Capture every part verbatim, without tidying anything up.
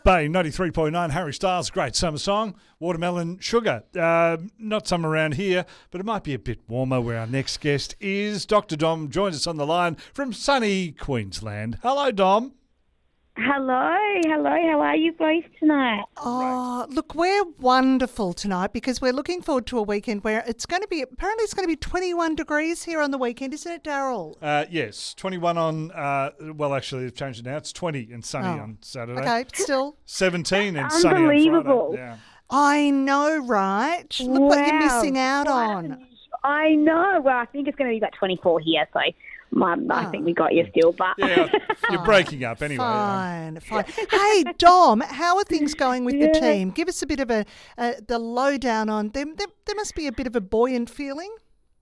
Bay ninety-three point nine, Harry Styles, great summer song, Watermelon Sugar. Uh, not summer around here, but it might be a bit warmer where our next guest is. Doctor Dom joins us on the line from sunny Queensland. Hello, Dom. Hello, hello. How are you both tonight? Oh, look, we're wonderful tonight because we're looking forward to a weekend where it's going to be, apparently it's going to be twenty-one degrees here on the weekend, isn't it, Daryl? Uh, yes, twenty-one on, uh, well, actually, they've changed it now. It's twenty and sunny Oh. on Saturday. Okay, but still. seventeen and sunny on Unbelievable. Friday. Yeah. I know, right? Look what you're Wow. missing out on. I know. Well, I think it's going to be about twenty-four here, so my, I think we got you still. But Yeah, you're breaking up anyway. Fine, fine. Hey, Dom, how are things going with the Yeah. team? Give us a bit of a uh, the lowdown on them. There, there must be a bit of a buoyant feeling.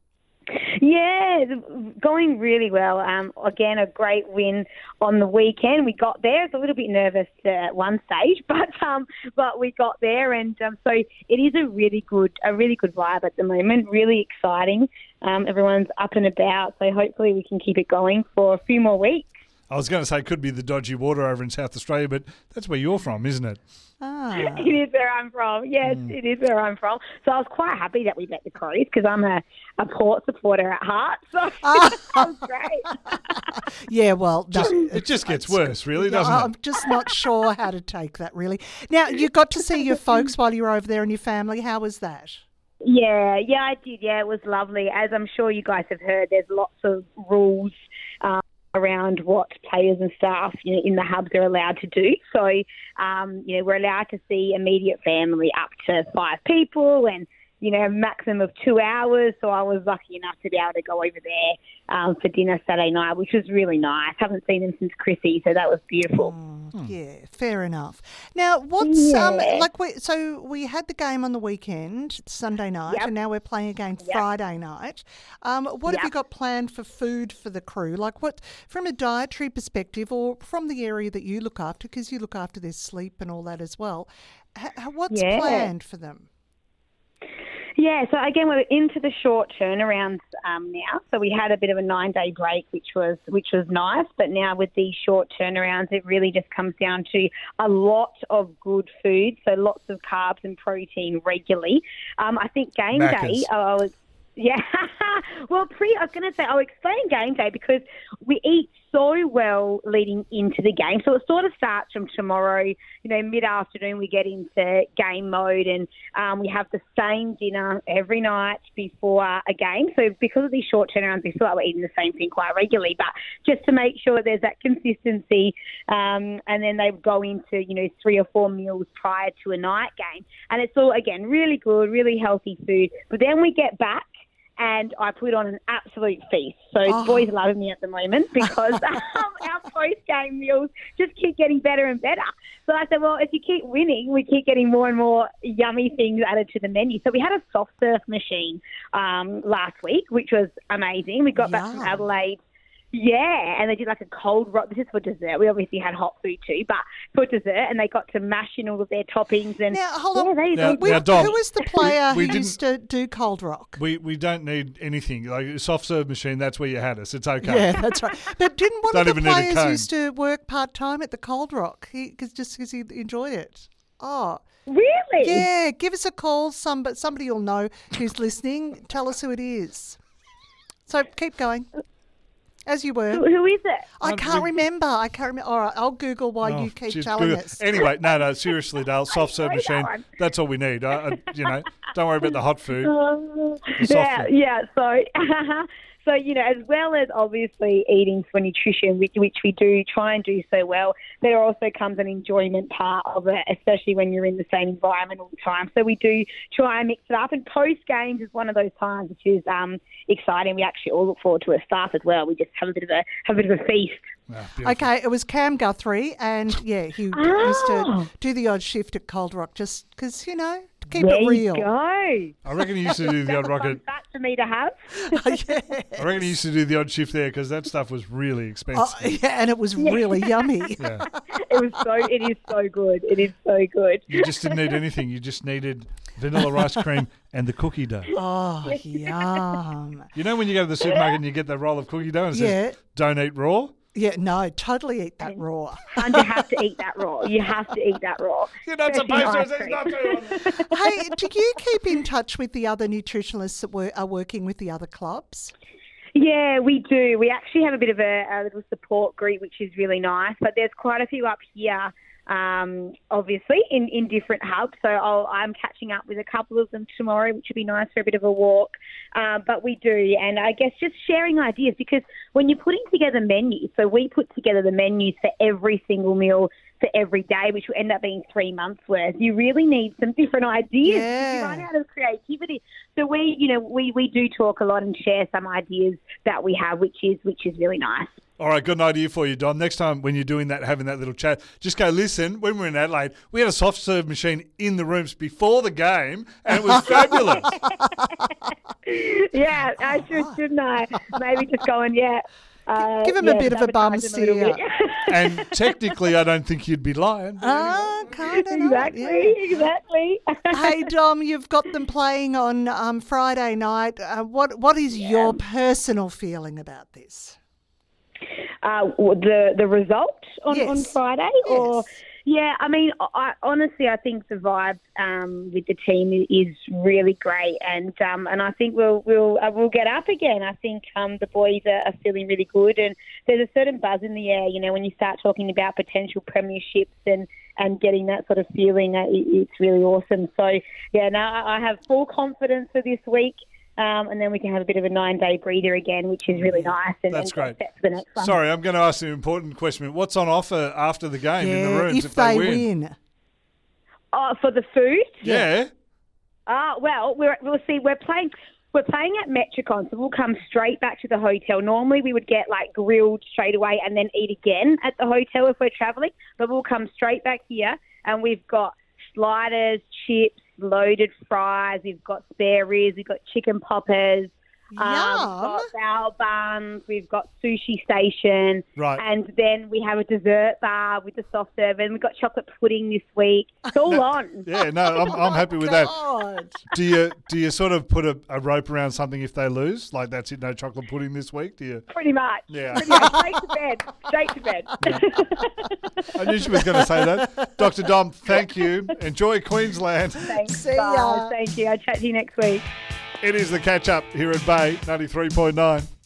yeah, going really well. Um, again, a great win on the weekend. We got there. It's a little bit nervous at one stage, but um, but we got there, and um, so it is a really good, a really good vibe at the moment. Really exciting. Um, everyone's up and about, so hopefully we can keep it going for a few more weeks. I was going to say it could be the dodgy water over in South Australia, but that's where you're from, isn't it? Ah. It is where I'm from. Yes, it is where I'm from. So I was quite happy that we met the Crows because I'm a, a Port supporter at heart. So Ah. that was great. Yeah, well, no, Just, it just gets worse, really, doesn't I'm it? just not sure how to take that, really. Now, you got to see your folks while you were over there and your family. How was that? Yeah, yeah, I did. Yeah, it was lovely. As I'm sure you guys have heard, there's lots of rules um, around what players and staff, you know, in the hubs are allowed to do. So, um, you know, we're allowed to see immediate family up to five people and, you know, a maximum of two hours. So I was lucky enough to be able to go over there um, for dinner Saturday night, which was really nice. Haven't seen them since Chrissy, so that was beautiful. Mm, Yeah, fair enough. Now, what's um Yeah. like we so we had the game on the weekend, Sunday night, Yep. and now we're playing again Yep. Friday night. Um, what have you Yep. got planned for food for the crew? Like what from a dietary perspective, or from the area that you look after, because you look after their sleep and all that as well. H- h- what's Yeah. planned for them? Yeah, so again, we're into the short turnarounds um, now. So we had a bit of a nine-day break, which was which was nice. But now with these short turnarounds, it really just comes down to a lot of good food, so lots of carbs and protein regularly. Um, I think game Macca's. day, I was yeah. well, pre, I was going to say, I'll explain game day because we eat so well leading into the game. So it sort of starts from tomorrow, you know, mid-afternoon we get into game mode and um, we have the same dinner every night before a game. So because of these short turnarounds, we feel like we're eating the same thing quite regularly, but just to make sure there's that consistency um, and then they go into, you know, three or four meals prior to a night game. And it's all, again, really good, really healthy food. But then we get back and I put on an absolute feast. So Oh. the boys are loving me at the moment because um, our post-game meals just keep getting better and better. So I said, well, if you keep winning, we keep getting more and more yummy things added to the menu. So we had a soft surf machine um, last week, which was amazing. We got back from Yum. Adelaide. Yeah, and they did like a cold rock. This is for dessert. We obviously had hot food too, but for dessert, and they got to mash in all of their toppings. And Now, hold yeah, on. they, Now- they, We- now, Dom, who was the player we who didn't- used to do cold rock? We we don't need anything. Like a soft serve machine, that's where you had us. It's okay. Yeah, that's right. But didn't one Don't of the even need a players cone. used to work part time at the Cold Rock? He cause just because he enjoyed it. Oh, really? yeah. Give us a call. Some, but somebody will know who's listening. Tell us who it is. So keep going, as you were. Who, who is it? I Um, can't we- remember. I can't remember. All right, I'll Google while Oh, you keep geez, telling good. us. Anyway, no, no, seriously, Dale, soft serve know machine, that one. that's all we need. Uh, uh, you know, don't worry about the hot food. Uh, soft yeah, food. yeah. So, so you know, as well as obviously eating for nutrition, which, which we do try and do so well, there also comes an enjoyment part of it, especially when you're in the same environment all the time. So we do try and mix it up. And post games is one of those times which is um, exciting. We actually all look forward to a staff as well. We just have a bit of a have a bit of a feast. Ah, beautiful. Okay, it was Cam Guthrie, and yeah, he used Oh. to do the odd shift at Cold Rock just because, you know, to keep there it real. you go. I reckon he used to do the odd That's a fun rocket. fact for me to have. Yeah. I reckon he used to do the odd shift there because that stuff was really expensive. Oh, yeah, and it was really yummy. Yeah. It was so. It is so good. It is so good. You just didn't need anything. You just needed vanilla ice cream and the cookie dough. Oh, yum. You know when you go to the supermarket and you get that roll of cookie dough and it Yeah. says, don't eat raw? Yeah, no, totally eat that raw. And you have to eat that raw. You have to eat that raw. You're not Especially supposed to. ice It's not cream. to. Hey, do you keep in touch with the other nutritionists that were, are working with the other clubs? Yeah, we do. We actually have a bit of a, a little support group, which is really nice. But there's quite a few up here, um, obviously, in, in different hubs. So I'll, I'm catching up with a couple of them tomorrow, which would be nice for a bit of a walk. Uh, but we do. And I guess just sharing ideas, because when you're putting together menus, so we put together the menus for every single meal for every day, which will end up being three months worth. You really need some different ideas. Yeah. You run out of creativity. So we, you know, we, we do talk a lot and share some ideas that we have, which is which is really nice. All right, got an idea for you, Dom. Next time when you're doing that, having that little chat, just go, listen, when we were in Adelaide, we had a soft serve machine in the rooms before the game, and it was fabulous. Yeah, I should, shouldn't I? Maybe just go and, yeah. Uh, Give him yeah, a bit of a bum advertise him a little steer. bit. And technically, I don't think you'd be lying. Ah, kind of Exactly, exactly. Hey, Dom, you've got them playing on um, Friday night. Uh, what What is your personal feeling about this? Uh, the the result on, Yes. on Friday, or Yes. yeah, I mean, I, honestly, I think the vibe um, with the team is really great, and um, and I think we'll we'll uh, we'll get up again. I think um, the boys are, are feeling really good, and there's a certain buzz in the air. You know, when you start talking about potential premierships and. and getting that sort of feeling, uh, it, it's really awesome. So, yeah, no, I I have full confidence for this week. Um, and then we can have a bit of a nine-day breather again, which is really nice. And That's and great. Set for the next one. Sorry, I'm going to ask you an important question. What's on offer after the game in the Yeah, rooms if, if, they, they win? win. Oh, for the food? Yeah. Ah, well, we're, we'll see. We're playing. We're playing at Metricon, so we'll come straight back to the hotel. Normally, we would get like grilled straight away and then eat again at the hotel if we're travelling. But we'll come straight back here, and we've got sliders, chips, loaded fries. We've got spare ribs. We've got chicken poppers. Um, we've got bao buns, we've got sushi station, Right. and then we have a dessert bar with the soft serve, and we've got chocolate pudding this week. It's all on. Yeah, no, I'm, I'm happy with that. God. Do you do you sort of put a, a rope around something if they lose? Like, that's it, no chocolate pudding this week? Do you? Pretty much. Yeah. Pretty much. Straight to bed. Straight to bed. I knew she was going to say that. Doctor Dom, thank you. Enjoy Queensland. Thanks, See guys. ya. Thank you. I'll chat to you next week. It is the catch-up here at Bay ninety-three point nine.